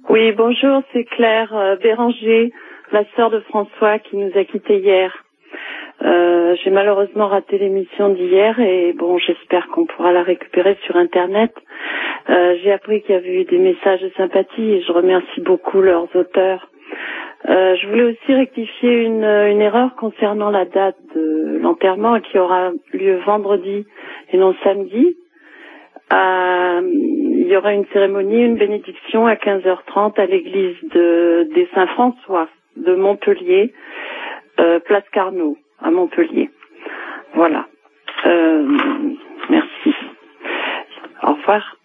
Oui, bonjour, c'est Claire Béranger, la sœur de François qui nous a quittés hier. J'ai malheureusement raté l'émission d'hier et bon, j'espère qu'on pourra la récupérer sur Internet. J'ai appris qu'il y avait eu des messages de sympathie et je remercie beaucoup leurs auteurs. Je voulais aussi rectifier une erreur concernant la date de l'enterrement qui aura lieu vendredi et non samedi. Il y aura une cérémonie, une bénédiction à 15h30 à l'église des Saint-François de Montpellier, place Carnot à Montpellier. Voilà. Merci. Au revoir.